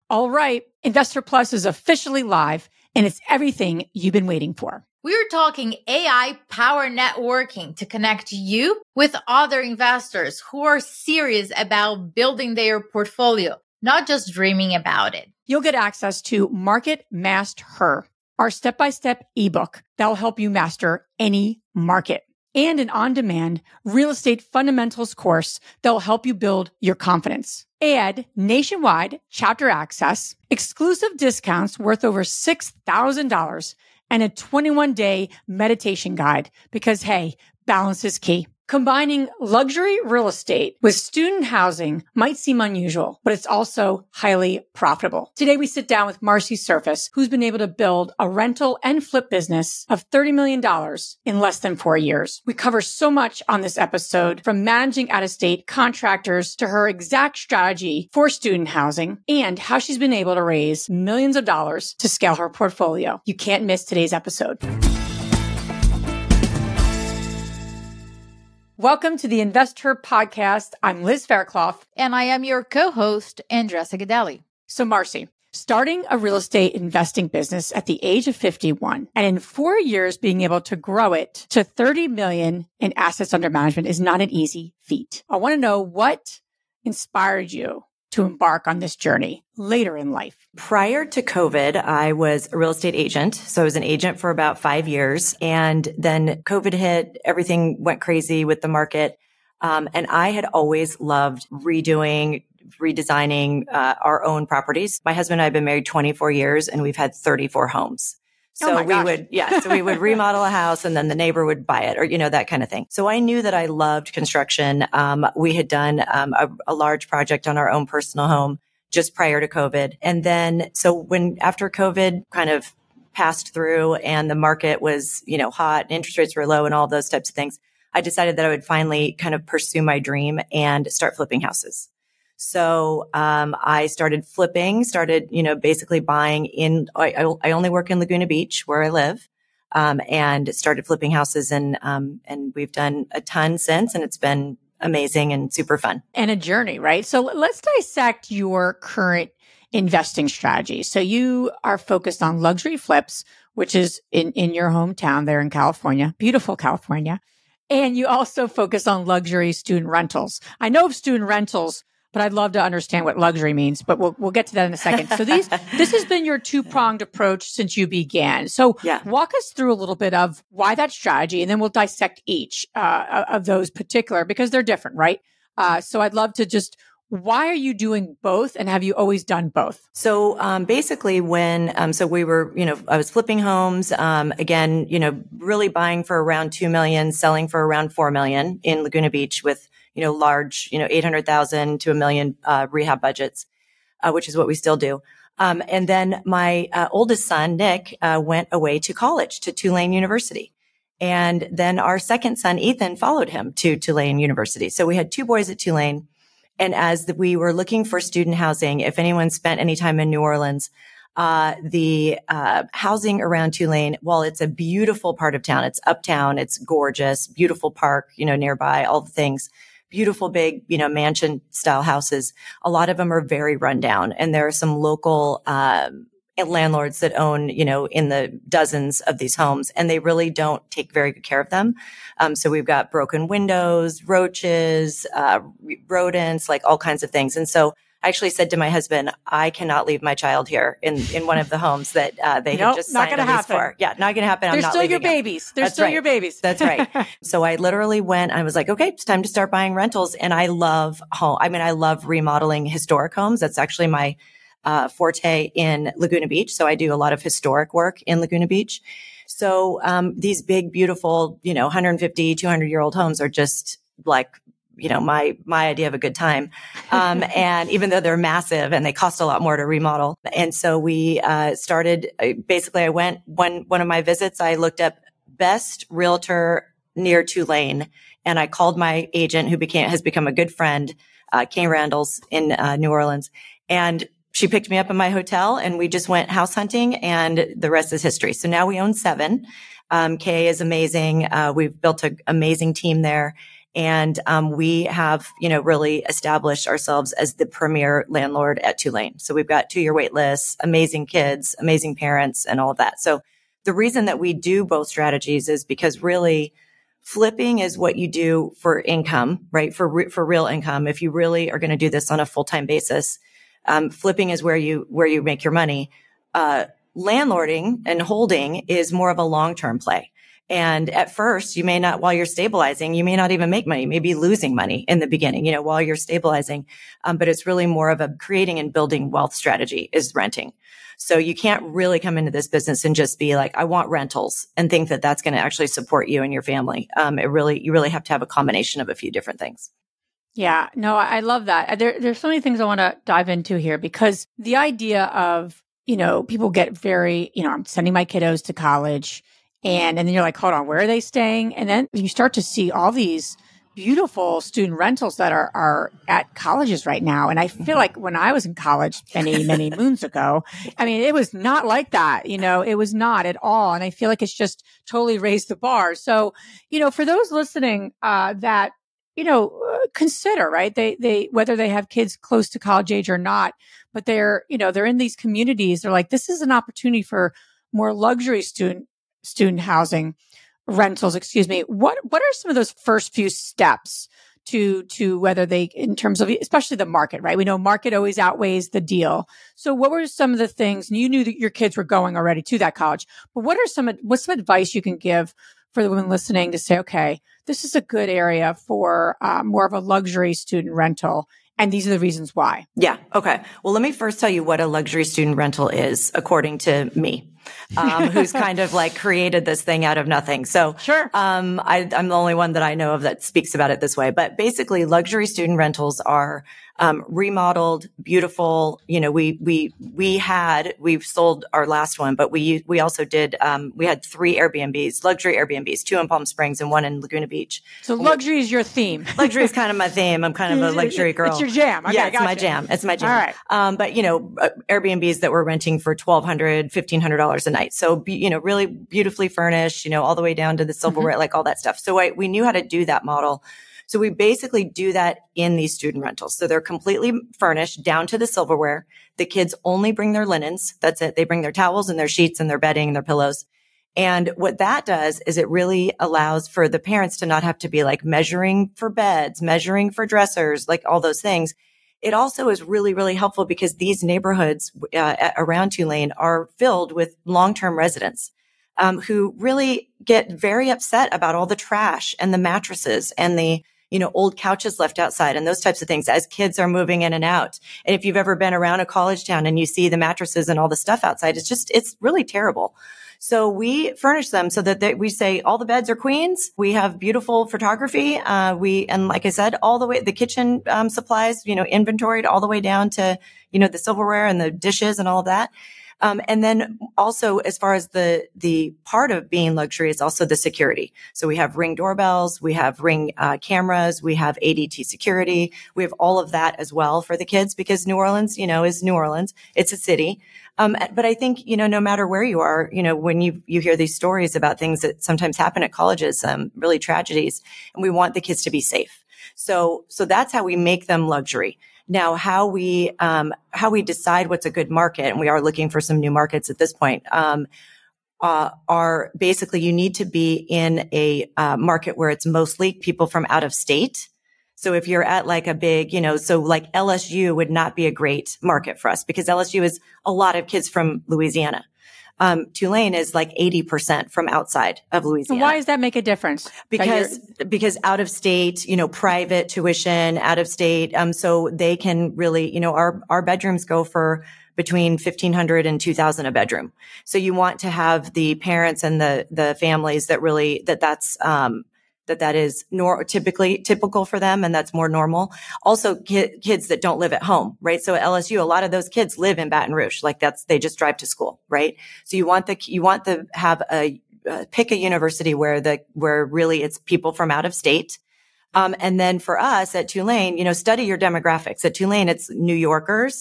All right, Investor Plus is officially live, and it's everything you've been waiting for. We're talking AI power networking to connect you with other investors who are serious about building their portfolio, not just dreaming about it. You'll get access to Market Master Her, our step-by-step ebook that will help you master any market, and an on-demand real estate fundamentals course that will help you build your confidence. Add nationwide chapter access, exclusive discounts worth over $6,000, and a 21-day meditation guide because, hey, balance is key. Combining luxury real estate with student housing might seem unusual, but it's also highly profitable. Today, we sit down with Marcy Surface, who's been able to build a rental and flip business of $30 million in less than 4 years. We cover so much on this episode, from managing out-of-state contractors to her exact strategy for student housing and how she's been able to raise millions of dollars to scale her portfolio. You can't miss today's episode. Welcome to the Investor Podcast. I'm Liz Fairclough. And I am your co-host, Andressa Gadelli. So Marcy, starting a real estate investing business at the age of 51 and in 4 years being able to grow it to 30 million in assets under management is not an easy feat. I want to know what inspired you to embark on this journey later in life. Prior to COVID, I was a real estate agent. So I was an agent for about 5 years. And then COVID hit, everything went crazy with the market. And I had always loved redesigning our own properties. My husband and I have been married 24 years and we've had 34 homes. So we would remodel a house and then the neighbor would buy it or, that kind of thing. So I knew that I loved construction. We had done a large project on our own personal home just prior to COVID. And then, so after COVID kind of passed through and the market was, hot and interest rates were low and all those types of things, I decided that I would finally kind of pursue my dream and start flipping houses. So, I started basically buying I only work in Laguna Beach where I live, and started flipping houses and we've done a ton since and it's been amazing and super fun. And a journey, right? So let's dissect your current investing strategy. So you are focused on luxury flips, which is in your hometown there in California, beautiful California. And you also focus on luxury student rentals. I know of student rentals, but I'd love to understand what luxury means, but we'll get to that in a second. So this has been your two-pronged approach since you began. So walk us through a little bit of why that strategy, and then we'll dissect each of those particular because they're different, right? So I'd love to why are you doing both and have you always done both? So, basically so we were, I was flipping homes, again, really buying for around 2 million, selling for around 4 million in Laguna Beach with, large, 800,000 to $1 million, rehab budgets, which is what we still do. And then my, oldest son, Nick, went away to college to Tulane University. And then our second son, Ethan, followed him to Tulane University. So we had 2 boys at Tulane. And as we were looking for student housing, if anyone spent any time in New Orleans, the housing around Tulane, while it's a beautiful part of town, it's uptown, it's gorgeous, beautiful park, nearby, all the things, beautiful big, mansion style houses. A lot of them are very rundown, and there are some local landlords that own, in the dozens of these homes, and they really don't take very good care of them. So we've got broken windows, roaches, rodents, like all kinds of things. And so I actually said to my husband, I cannot leave my child here in one of the homes that they had just signed a lease for. Yeah, not going to happen. They're still your babies. They're still your babies. That's right. So I literally went, I was like, okay, it's time to start buying rentals. And I love I love remodeling historic homes. That's actually my forte in Laguna Beach. So I do a lot of historic work in Laguna Beach. So these big, beautiful, 150, 200-year-old homes are just like, my idea of a good time. And even though they're massive and they cost a lot more to remodel. And so we started, basically I went, one of my visits, I looked up best realtor near Tulane, and I called my agent who has become a good friend, Kay Randalls in New Orleans. And she picked me up in my hotel and we just went house hunting, and the rest is history. So now we own 7. Kay is amazing. We've built an amazing team there. And, we have, really established ourselves as the premier landlord at Tulane. So we've got 2-year wait lists, amazing kids, amazing parents, and all of that. So the reason that we do both strategies is because really flipping is what you do for income, right? For real income. If you really are going to do this on a full-time basis, flipping is where you make your money. Landlording and holding is more of a long-term play. And at first, you may not, while you're stabilizing, you may not even make money, maybe losing money in the beginning, while you're stabilizing. But it's really more of a creating and building wealth strategy is renting. So you can't really come into this business and just be like, I want rentals and think that that's going to actually support you and your family. You really have to have a combination of a few different things. Yeah, no, I love that. There's so many things I want to dive into here because the idea of, people get very, I'm sending my kiddos to college and then you're like, hold on, where are they staying? And then you start to see all these beautiful student rentals that are at colleges right now. And I feel like when I was in college many moons ago, I mean, it was not like that. It was not at all. And I feel like it's just totally raised the bar. So, for those listening, that, consider, right? They, whether they have kids close to college age or not, but they're in these communities. They're like, this is an opportunity for more luxury student housing rentals, What are some of those first few steps to whether they, in terms of, especially the market, right? We know market always outweighs the deal. So what were some of the things, and you knew that your kids were going already to that college, but what's some advice you can give for the women listening to say, okay, this is a good area for more of a luxury student rental. And these are the reasons why. Yeah. Okay. Well, let me first tell you what a luxury student rental is, according to me, who's kind of like created this thing out of nothing. So, sure. I'm the only one that I know of that speaks about it this way. But basically, luxury student rentals are remodeled, beautiful. We've sold our last one, but we also did, we had 3 Airbnbs, luxury Airbnbs, 2 in Palm Springs and 1 in Laguna Beach. So luxury is your theme. Luxury is kind of my theme. I'm kind of a luxury girl. It's your jam. Okay, yeah, it's my jam. It's my jam. All right. But Airbnbs that we're renting for $1,200, $1,500 a night. So, really beautifully furnished, all the way down to the silverware, like all that stuff. So we knew how to do that model. So we basically do that in these student rentals. So they're completely furnished down to the silverware. The kids only bring their linens. That's it. They bring their towels and their sheets and their bedding and their pillows. And what that does is it really allows for the parents to not have to be like measuring for beds, measuring for dressers, like all those things. It also is really, really helpful because these neighborhoods around Tulane are filled with long-term residents who really get very upset about all the trash and the mattresses and the old couches left outside and those types of things as kids are moving in and out. And if you've ever been around a college town and you see the mattresses and all the stuff outside, it's really terrible. So we furnish them so that we say all the beds are queens. We have beautiful photography. And like I said, all the way, the kitchen supplies, inventoried all the way down to, the silverware and the dishes and all of that. And then also as far as the part of being luxury is also the security. So we have Ring doorbells, we have Ring cameras, we have ADT security. We have all of that as well for the kids because New Orleans, is New Orleans. It's a city. But I think, no matter where you are, when you hear these stories about things that sometimes happen at colleges, really tragedies, and we want the kids to be safe. So that's how we make them luxury. Now, how we decide what's a good market, and we are looking for some new markets at this point, are basically you need to be in a market where it's mostly people from out of state. So if you're at like a big, so like LSU would not be a great market for us because LSU is a lot of kids from Louisiana. Tulane is like 80% from outside of Louisiana. Why does that make a difference? Because out of state, private tuition, out of state. So they can really, our bedrooms go for between $1,500 and $2,000 a bedroom. So you want to have the parents and the families that really, that is typical for them. And that's more normal. Also kids that don't live at home, right? So at LSU, a lot of those kids live in Baton Rouge. Like they just drive to school, right? So you want to have pick a university where really it's people from out of state. And then for us at Tulane, study your demographics. At Tulane, it's New Yorkers,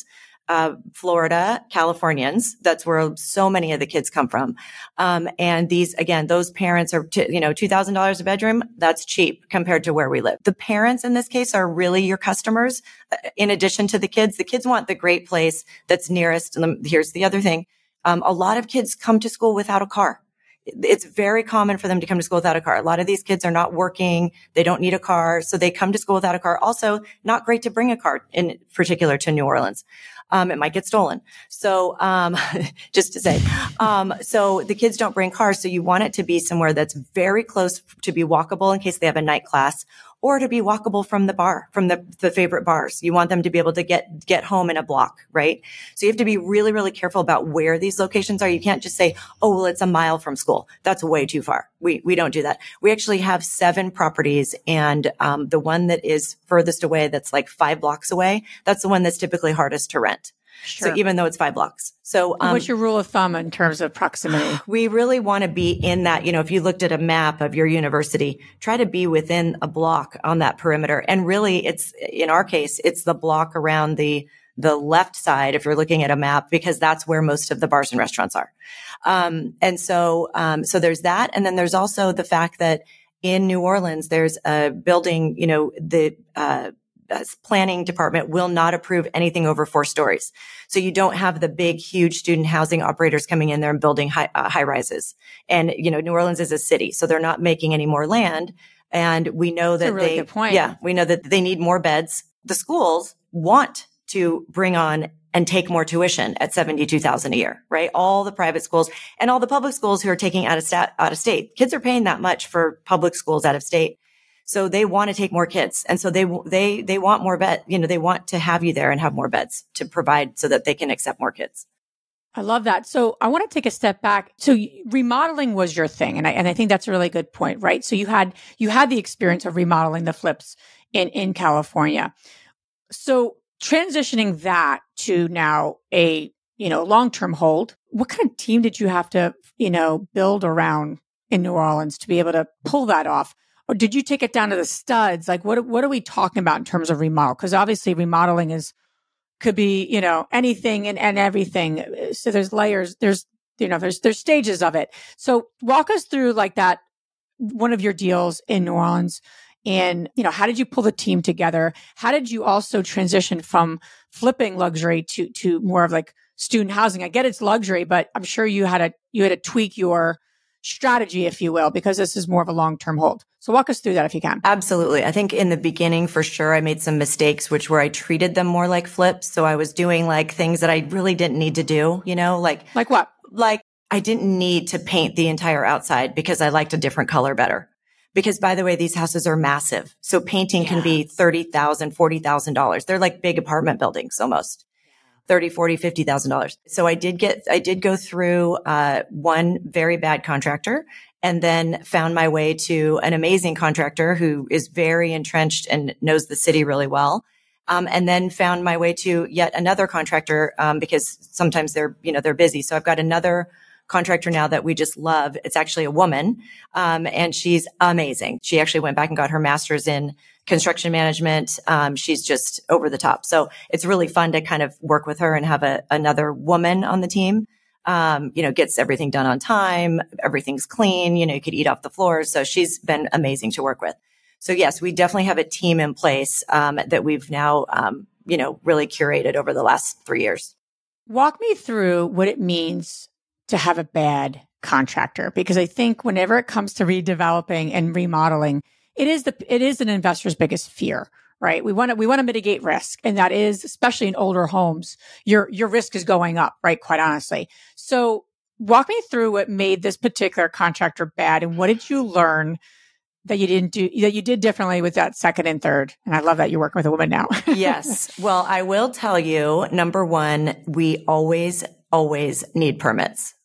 Florida, Californians. That's where so many of the kids come from. And these, again, those parents are, $2,000 a bedroom. That's cheap compared to where we live. The parents in this case are really your customers. In addition to the kids want the great place that's nearest. And here's the other thing. A lot of kids come to school without a car. It's very common for them to come to school without a car. A lot of these kids are not working. They don't need a car. So they come to school without a car. Also, not great to bring a car in particular to New Orleans. It might get stolen. So, just to say, so the kids don't bring cars. So you want it to be somewhere that's very close to be walkable in case they have a night class, or to be walkable from the bar, from the favorite bars. You want them to be able to get home in a block, right? So you have to be really, really careful about where these locations are. You can't just say, oh, well, it's a mile from school. That's way too far. We don't do that. We actually have 7 properties, and the one that is furthest away, that's like 5 blocks away, that's the one that's typically hardest to rent. Sure. So even though it's 5 blocks. So, what's your rule of thumb in terms of proximity? We really want to be in that, if you looked at a map of your university, try to be within a block on that perimeter. And really in our case, it's the block around the left side, if you're looking at a map, because that's where most of the bars and restaurants are. So there's that. And then there's also the fact that in New Orleans, there's a building, the planning department will not approve anything over 4 stories. So you don't have the big, huge student housing operators coming in there and building high rises. And, New Orleans is a city, so they're not making any more land. And we know That's a really good point. We know that they need more beds. The schools want to bring on and take more tuition at $72,000 a year, right? All the private schools and all the public schools who are taking out of state. Kids are paying that much for public schools out of state. So they want to take more kids. And so they want more bed, they want to have you there and have more beds to provide so that they can accept more kids. I love that. So I want to take a step back. So remodeling was your thing. And I think that's a really good point, right? So you had the experience of remodeling the flips in California. So transitioning that to now a, long-term hold, what kind of team did you have to, build around in New Orleans to be able to pull that off? Or did you take it down to the studs? Like, what are we talking about in terms of remodel? Because obviously remodeling could be, anything and everything. So there's layers, there's stages of it. So walk us through like that, one of your deals in New Orleans. And, how did you pull the team together? How did you also transition from flipping luxury to more of like student housing? I get it's luxury, but I'm sure you had to tweak your strategy, if you will, because this is more of a long-term hold. So walk us through that if you can. Absolutely. I think in the beginning, for sure, I made some mistakes, which were I treated them more like flips. So I was doing like things that I really didn't need to do, like what? Like I didn't need to paint the entire outside because I liked a different color better. Because by the way, these houses are massive. So painting can be $30,000, $40,000. They're like big apartment buildings almost. $30,000, $40,000, $50,000. So I did go through, one very bad contractor and then found my way to an amazing contractor who is very entrenched and knows the city really well. And then found my way to yet another contractor, because sometimes they're busy. So I've got another contractor now that we just love. It's actually a woman. And she's amazing. She actually went back and got her master's in construction management. She's just over the top. So it's really fun to kind of work with her and have another woman on the team. Gets everything done on time. Everything's clean. You could eat off the floors. So she's been amazing to work with. So yes, we definitely have a team in place, that we've now, really curated over the last 3 years. Walk me through what it means to have a bad contractor, because I think whenever it comes to redeveloping and remodeling, it is an investor's biggest fear, right? We want to mitigate risk. And that is, especially in older homes, your risk is going up, right? Quite honestly. So walk me through what made this particular contractor bad and what did you learn that you didn't do, that you did differently with that second and third? And I love that you're working with a woman now. Yes. Well, I will tell you, number one, we always need permits.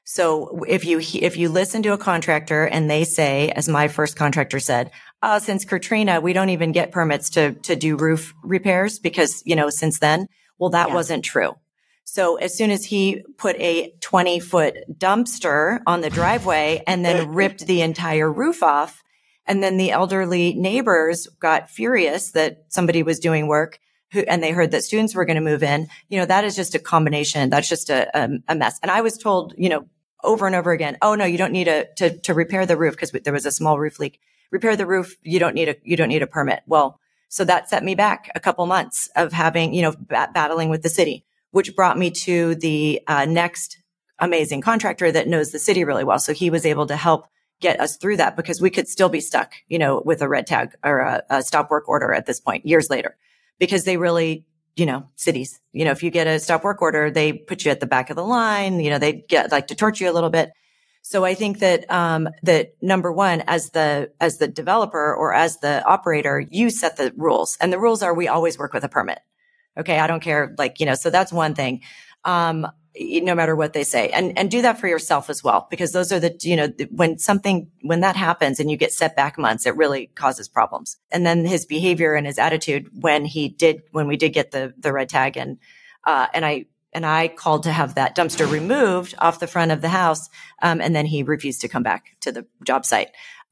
So if you listen to a contractor and they say, as my first contractor said, since Katrina, we don't even get permits to do roof repairs because, since then, well, that wasn't true. So as soon as he put a 20-foot dumpster on the driveway and then ripped the entire roof off, and then the elderly neighbors got furious that somebody was doing work, and they heard that students were going to move in, that is just a combination. That's just a mess. And I was told, over and over again, oh no, you don't need to repair the roof because there was a small roof leak. Repair the roof. You don't need a permit. Well, so that set me back a couple months of having, battling with the city, which brought me to the next amazing contractor that knows the city really well. So he was able to help get us through that because we could still be stuck, with a red tag or a stop work order at this point, years later, because they really, cities, if you get a stop work order, they put you at the back of the line, they like to torture you a little bit. So I think that, that number one, as the developer or as the operator, you set the rules, and the rules are we always work with a permit. Okay. I don't care. So that's one thing. No matter what they say, and do that for yourself as well, because those are when that happens and you get set back months, it really causes problems. And then his behavior and his attitude when we did get the red tag and I called to have that dumpster removed off the front of the house. And then he refused to come back to the job site.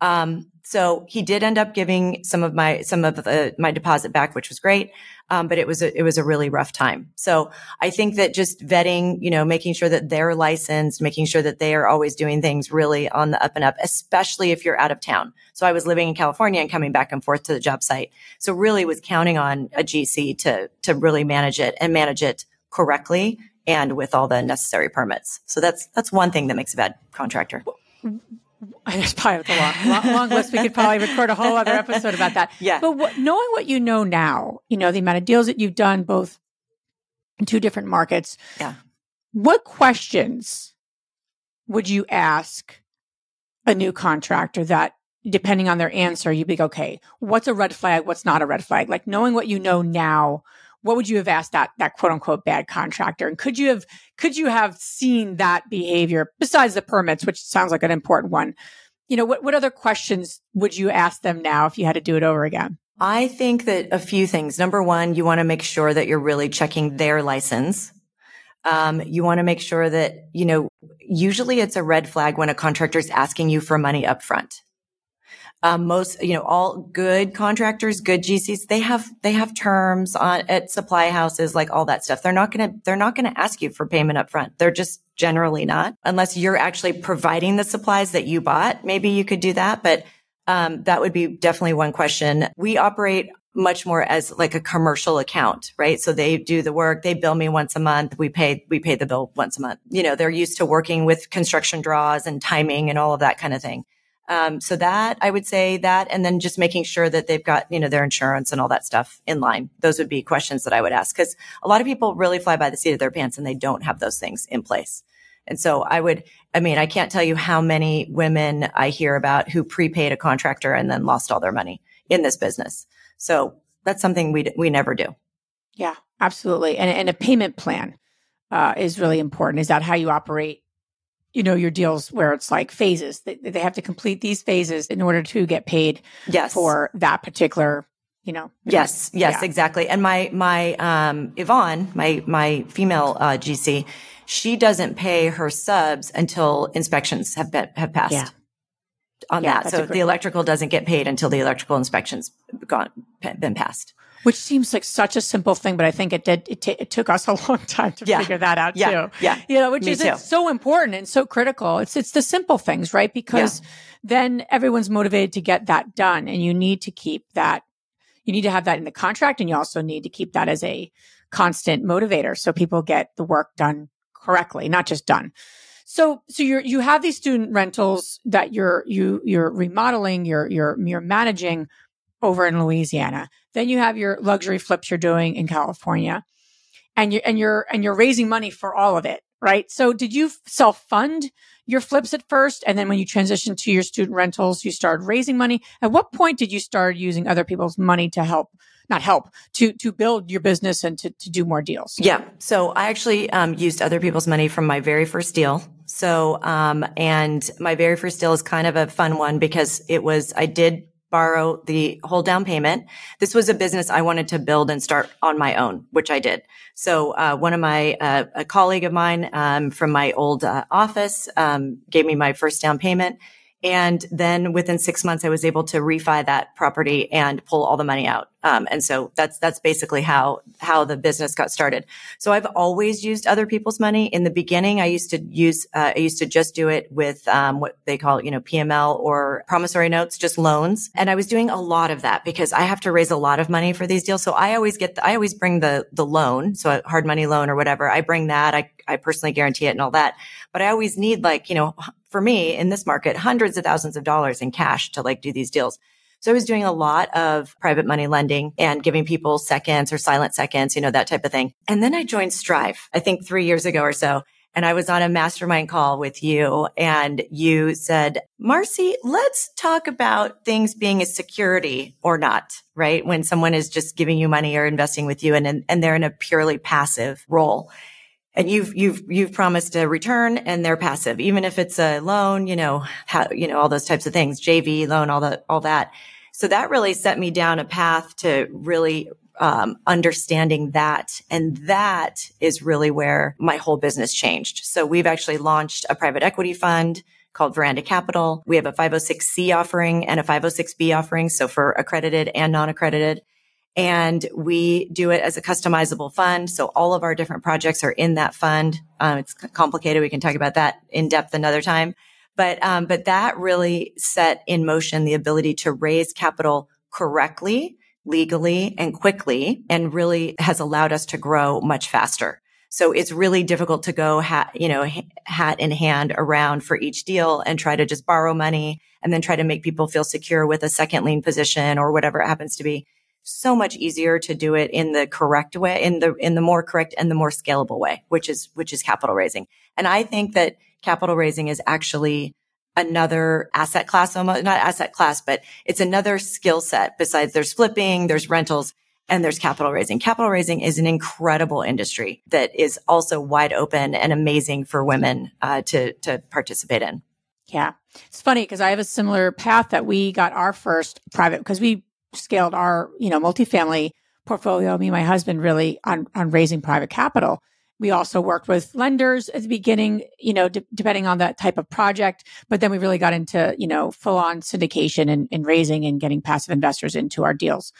So he did end up giving some of my deposit back, which was great. But it was a really rough time. So I think that just vetting, making sure that they're licensed, making sure that they are always doing things really on the up and up, especially if you're out of town. So I was living in California and coming back and forth to the job site. So really was counting on a GC to really manage it correctly and with all the necessary permits. So that's one thing that makes a bad contractor. It's probably a long list. We could probably record a whole other episode about that. Yeah. But knowing what you know now, the amount of deals that you've done both in two different markets. Yeah. What questions would you ask a new contractor that, depending on their answer, you'd be like, okay, what's a red flag? What's not a red flag? Like knowing what you know now, what would you have asked that quote unquote bad contractor? And could you have seen that behavior besides the permits, which sounds like an important one? What other questions would you ask them now if you had to do it over again? I think that a few things. Number one, you want to make sure that you're really checking their license. You want to make sure that, usually it's a red flag when a contractor is asking you for money up front. All good contractors, good GCs, they have terms at supply houses, like all that stuff. They're not going to ask you for payment up front. They're just generally not, unless you're actually providing the supplies that you bought. Maybe you could do that, but, that would be definitely one question. We operate much more as like a commercial account, right? So they do the work. They bill me once a month. We pay the bill once a month. They're used to working with construction draws and timing and all of that kind of thing. So that I would say that, and then just making sure that they've got, their insurance and all that stuff in line. Those would be questions that I would ask, because a lot of people really fly by the seat of their pants and they don't have those things in place. And so I can't tell you how many women I hear about who prepaid a contractor and then lost all their money in this business. So that's something we never do. Yeah, absolutely. And a payment plan, is really important. Is that how you operate? Your deals where it's like phases. They have to complete these phases in order to get paid for that particular, Yes, yeah. Exactly. And my Yvonne, my female GC, she doesn't pay her subs until inspections have passed on that. So the electrical doesn't get paid until the electrical inspections been passed. Which seems like such a simple thing, but I think it took us a long time to figure that out too. Yeah. Which is so important and so critical. It's the simple things, right? Because then everyone's motivated to get that done, and you need to keep that. You need to have that in the contract, and you also need to keep that as a constant motivator so people get the work done correctly, not just done. So you have these student rentals that you're remodeling, you're managing over in Louisiana. Then you have your luxury flips you're doing in California, and you're raising money for all of it, right? So did you self-fund your flips at first, and then when you transitioned to your student rentals, you started raising money? At what point did you start using other people's money to to build your business and to do more deals? Yeah. So I actually used other people's money from my very first deal. So and my very first deal is kind of a fun one because I did borrow the whole down payment. This was a business I wanted to build and start on my own, which I did. So, one of my, a colleague of mine, from my old, office, gave me my first down payment. And then within 6 months, I was able to refi that property and pull all the money out. And so that's basically how the business got started. So I've always used other people's money. In the beginning, I used to just do it with, what they call, PML or promissory notes, just loans. And I was doing a lot of that because I have to raise a lot of money for these deals. So I always bring the loan. So a hard money loan or whatever. I bring that. I personally guarantee it and all that. But I always need for me in this market, hundreds of thousands of dollars in cash to do these deals. So I was doing a lot of private money lending and giving people seconds or silent seconds, that type of thing. And then I joined Strive, I think 3 years ago or so. And I was on a mastermind call with you and you said, Marcy, let's talk about things being a security or not, right? When someone is just giving you money or investing with you and they're in a purely passive role. And you've promised a return and they're passive, even if it's a loan, all those types of things, JV loan, all that. So that really set me down a path to really, understanding that. And that is really where my whole business changed. So we've actually launched a private equity fund called Veranda Capital. We have a 506C offering and a 506B offering. So for accredited and non-accredited. And we do it as a customizable fund. So all of our different projects are in that fund. It's complicated. We can talk about that in depth another time. But that really set in motion the ability to raise capital correctly, legally, and quickly, and really has allowed us to grow much faster. So it's really difficult to go hat in hand around for each deal and try to just borrow money and then try to make people feel secure with a second lien position or whatever it happens to be. So much easier to do it in the correct way, in the more correct and the more scalable way, which is capital raising. And I think that capital raising is actually another asset class, almost not asset class, but it's another skill set besides there's flipping, there's rentals, and there's capital raising. Capital raising is an incredible industry that is also wide open and amazing for women to participate in. Yeah. It's funny because I have a similar path that we got our first private, because we scaled our, multifamily portfolio, me and my husband really on raising private capital. We also worked with lenders at the beginning, depending on that type of project. But then we really got into, full on syndication and raising and getting passive investors into our deals,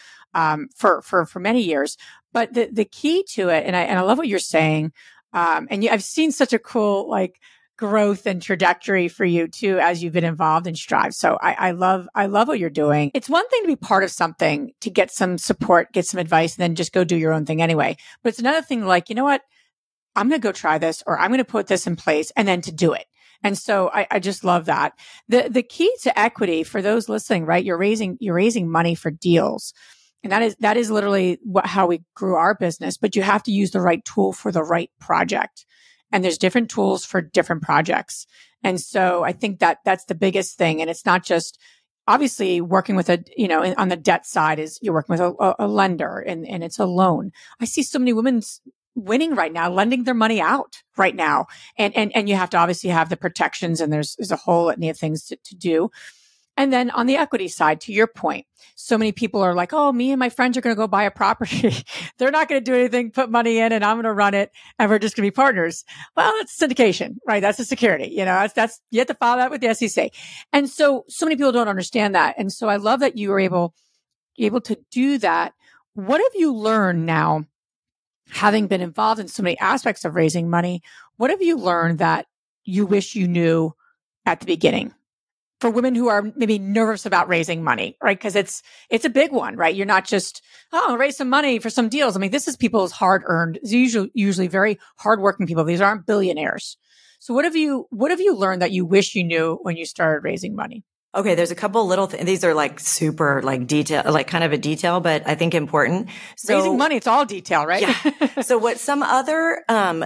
for many years. But the key to it, and I love what you're saying. I've seen such a cool, growth and trajectory for you too, as you've been involved in Strive. So I love what you're doing. It's one thing to be part of something, to get some support, get some advice, and then just go do your own thing anyway. But it's another thing you know what? I'm going to go try this, or I'm going to put this in place, and then to do it. And so I just love that. The key to equity for those listening, right? You're raising money for deals. And that is literally how we grew our business, but you have to use the right tool for the right project. And there's different tools for different projects. And so I think that's the biggest thing. And it's not just obviously working with on the debt side is you're working with a lender and it's a loan. I see so many women winning right now, lending their money out right now. And you have to obviously have the protections, and there's a whole litany of things to do. And then on the equity side, to your point, so many people are like, oh, me and my friends are going to go buy a property. They're not going to do anything, put money in, and I'm going to run it, and we're just going to be partners. Well, it's syndication, right? That's a security. That's you have to file that with the SEC. And so many people don't understand that. And so I love that you were able to do that. What have you learned now, having been involved in so many aspects of raising money? What have you learned that you wish you knew at the beginning? For women who are maybe nervous about raising money, right? Because it's a big one, right? You're not just, raise some money for some deals. I mean, this is people's hard-earned, usually very hardworking people. These aren't billionaires. So what have you learned that you wish you knew when you started raising money? Okay, there's a couple little things. These are super detail, kind of a detail, but I think important. So raising money, it's all detail, right? Yeah. So what some other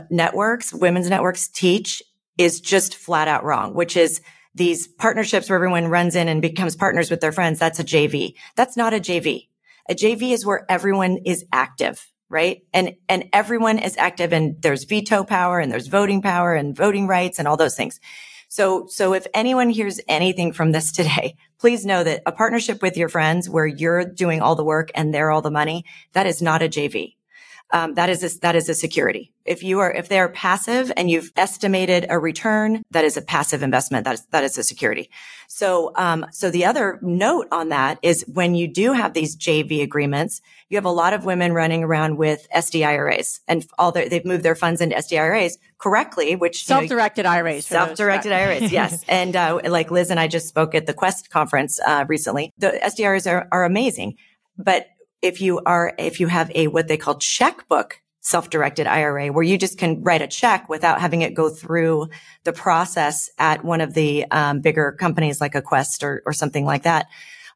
women's networks teach is just flat out wrong, which is these partnerships where everyone runs in and becomes partners with their friends. That's a JV. That's not a JV. A JV is where everyone is active, right? And everyone is active, and there's veto power and there's voting power and voting rights and all those things. So if anyone hears anything from this today, please know that a partnership with your friends where you're doing all the work and they're all the money, that is not a JV. that is a security. If they're passive and you've estimated a return, that is a passive investment. That is a security. So the other note on that is when you do have these JV agreements, you have a lot of women running around with SDIRAs and they've moved their funds into SDIRAs correctly, which self-directed IRAs. Self-directed IRAs, yes. And like Liz and I just spoke at the Quest conference recently. The SDIRAs are amazing, but if you have a what they call checkbook self-directed IRA, where you just can write a check without having it go through the process at one of the bigger companies like a Quest or something like that,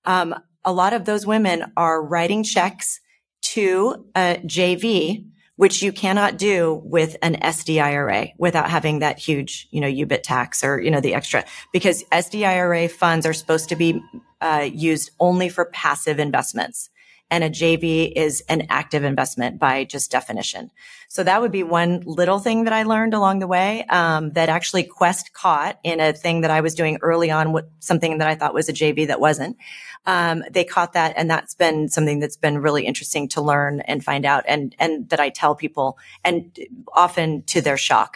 a lot of those women are writing checks to a JV, which you cannot do with an SDIRA without having that huge, UBIT tax or, the extra, because SDIRA funds are supposed to be used only for passive investments. And a JV is an active investment by just definition. So that would be one little thing that I learned along the way, that actually Quest caught in a thing that I was doing early on with something that I thought was a JV that wasn't. They caught that, and that's been something that's been really interesting to learn and find out, and that I tell people, and often to their shock.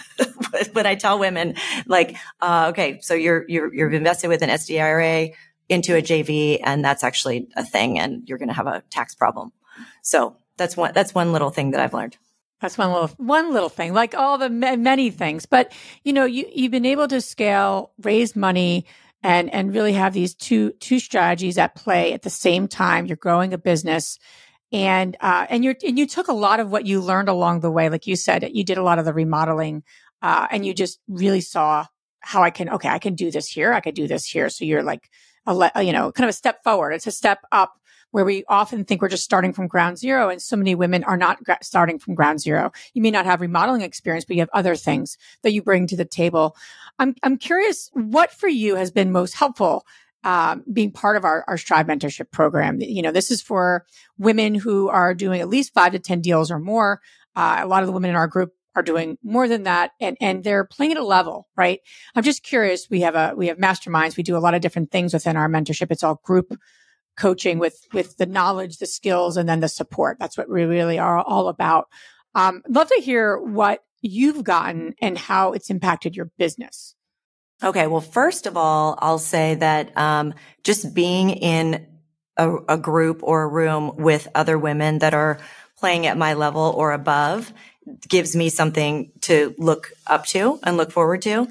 But I tell women like, okay, so you're invested with an SDIRA into a JV, and that's actually a thing, and you're going to have a tax problem. So that's one little thing that I've learned. That's one little thing, like all the many things. But you've been able to scale, raise money, and really have these two strategies at play at the same time. You're growing a business, and you took a lot of what you learned along the way. Like you said, you did a lot of the remodeling, and you just really saw how I can do this here. I could do this here. So you're like, kind of a step forward. It's a step up, where we often think we're just starting from ground zero. And so many women are not starting from ground zero. You may not have remodeling experience, but you have other things that you bring to the table. I'm curious, what for you has been most helpful, being part of our Strive mentorship program? This is for women who are doing at least 5 to 10 deals or more. A lot of the women in our group are doing more than that, and they're playing at a level, right? I'm just curious. We have masterminds. We do a lot of different things within our mentorship. It's all group coaching with the knowledge, the skills, and then the support. That's what we really are all about. Love to hear what you've gotten and how it's impacted your business. Okay. Well, first of all, I'll say that just being in a group or a room with other women that are playing at my level or above gives me something to look up to and look forward to.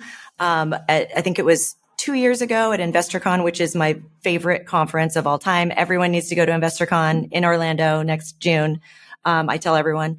I think it was 2 years ago at InvestorCon, which is my favorite conference of all time. Everyone needs to go to InvestorCon in Orlando next June. I tell everyone.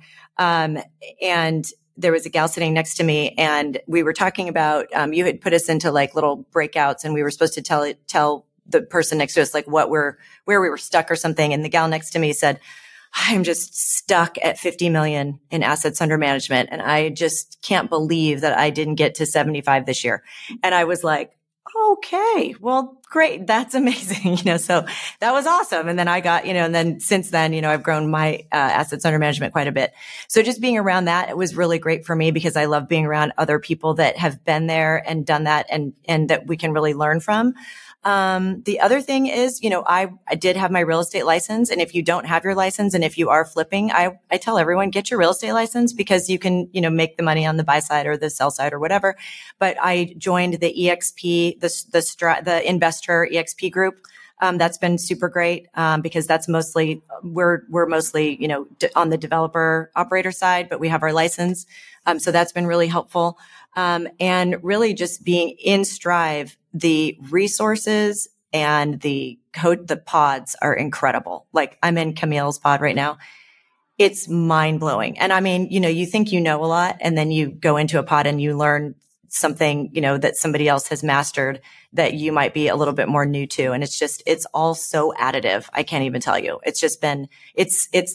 And there was a gal sitting next to me, and we were talking about, you had put us into like little breakouts, and we were supposed to tell the person next to us like where we were stuck or something. And the gal next to me said, I'm just stuck at 50 million in assets under management. And I just can't believe that I didn't get to 75 this year. And I was like, okay, well, great. That's amazing. So that was awesome. And then I got, and then since then, I've grown my assets under management quite a bit. So just being around that, it was really great for me because I love being around other people that have been there and done that and that we can really learn from. The other thing is, I did have my real estate license. And if you don't have your license and if you are flipping, I tell everyone, get your real estate license because you can, make the money on the buy side or the sell side or whatever. But I joined the EXP, the Investor EXP group. That's been super great, because that's mostly, we're mostly, on the developer operator side, but we have our license. So that's been really helpful. And really just being in Strive, the resources and the pods are incredible. Like I'm in Camille's pod right now. It's mind blowing. And I mean, you think a lot and then you go into a pod and you learn something, that somebody else has mastered that you might be a little bit more new to. And it's all so additive. I can't even tell you. It's just been, it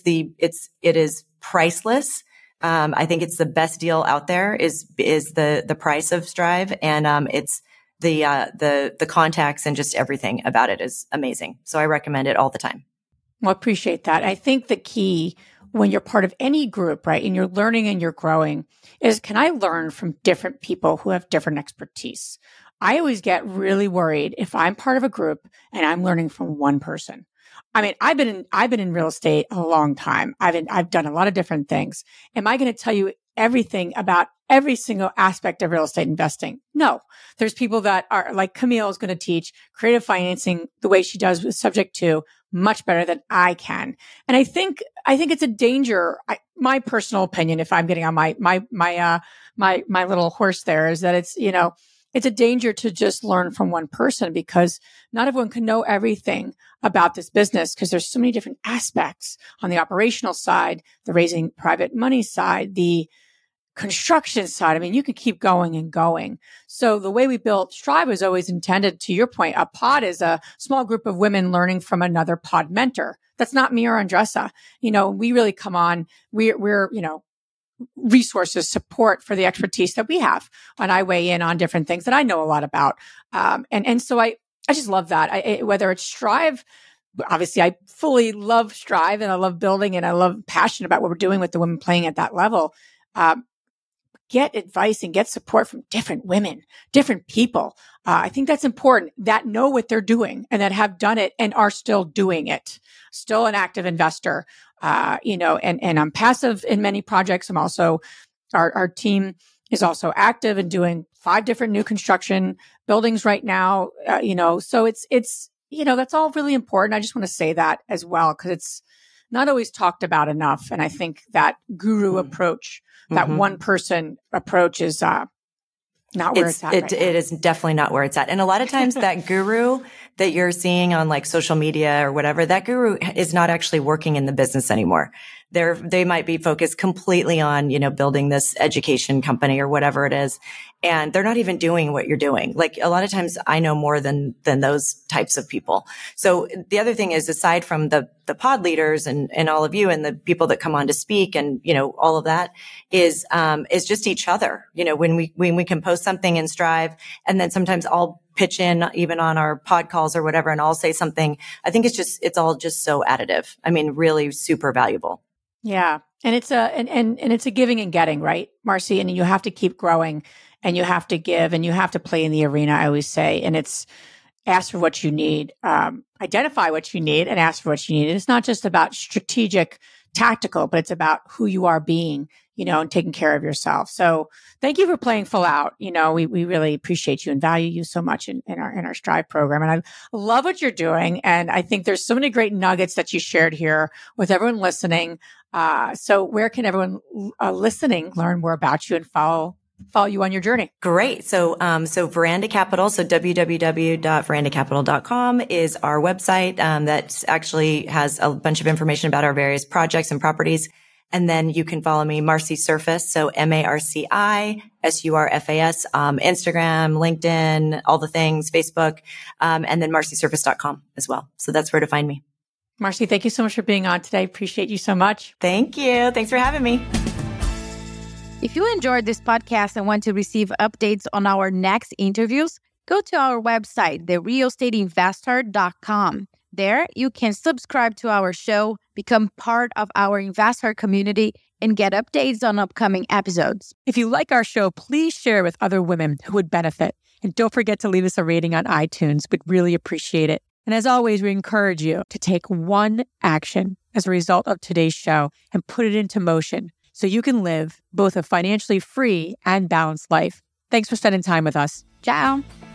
is priceless. I think it's the best deal out there is the price of Strive. And, it's the contacts and just everything about it is amazing. So I recommend it all the time. Well, I appreciate that. I think the key when you're part of any group, right, and you're learning and you're growing is, can I learn from different people who have different expertise? I always get really worried if I'm part of a group and I'm learning from one person. I mean, I've been in real estate a long time. I've done a lot of different things. Am I going to tell you everything about every single aspect of real estate investing? No. There's people that are like Camille is going to teach creative financing the way she does with Subject to much better than I can. And I think it's a danger. My personal opinion, if I'm getting on my little horse there, is that it's a danger to just learn from one person, because not everyone can know everything about this business, because there's so many different aspects on the operational side, the raising private money side, the construction side. I mean, you can keep going and going. So the way we built Strive was always intended, to your point, a pod is a small group of women learning from another pod mentor. That's not me or Andressa. We really come on, we're resources, support for the expertise that we have. And I weigh in on different things that I know a lot about. And so I just love that. Whether it's Strive, obviously I fully love Strive and I love building and I love passionate about what we're doing with the women playing at that level. Get advice and get support from different women, different people. I think that's important, that know what they're doing and that have done it and are still doing it. Still an active investor, and I'm passive in many projects. I'm also, our team is also active in doing 5 different new construction buildings right now. So it's, that's all really important. I just want to say that as well, because it's not always talked about enough. And I think that guru approach, that one person approach is not where it's at. It is definitely not where it's at. And a lot of times that guru that you're seeing on like social media or whatever, that guru is not actually working in the business anymore. They might be focused completely on, building this education company or whatever it is. And they're not even doing what you're doing. Like a lot of times I know more than those types of people. So the other thing is, aside from the pod leaders and all of you and the people that come on to speak and, all of that is just each other. When we can post something in Strive, and then sometimes I'll pitch in even on our pod calls or whatever, and I'll say something. I think it's all just so additive. I mean, really super valuable. Yeah. And it's a giving and getting, right, Marcy? And you have to keep growing and you have to give and you have to play in the arena, I always say. And it's ask for what you need, identify what you need and ask for what you need. And it's not just about strategic, tactical, but it's about who you are being, and taking care of yourself. So thank you for playing full out. We really appreciate you and value you so much in our Strive program. And I love what you're doing. And I think there's so many great nuggets that you shared here with everyone listening. So where can everyone listening learn more about you and follow you on your journey? Great. So Veranda Capital, so www.verandacapital.com is our website, that actually has a bunch of information about our various projects and properties. And then you can follow me, Marcy Surface. So MarciSurfas, Instagram, LinkedIn, all the things, Facebook, and then marcysurface.com as well. So that's where to find me. Marcy, thank you so much for being on today. Appreciate you so much. Thank you. Thanks for having me. If you enjoyed this podcast and want to receive updates on our next interviews, go to our website, therealestateinvestor.com. There, you can subscribe to our show, become part of our investor community, and get updates on upcoming episodes. If you like our show, please share with other women who would benefit. And don't forget to leave us a rating on iTunes. We'd really appreciate it. And as always, we encourage you to take one action as a result of today's show and put it into motion so you can live both a financially free and balanced life. Thanks for spending time with us. Ciao.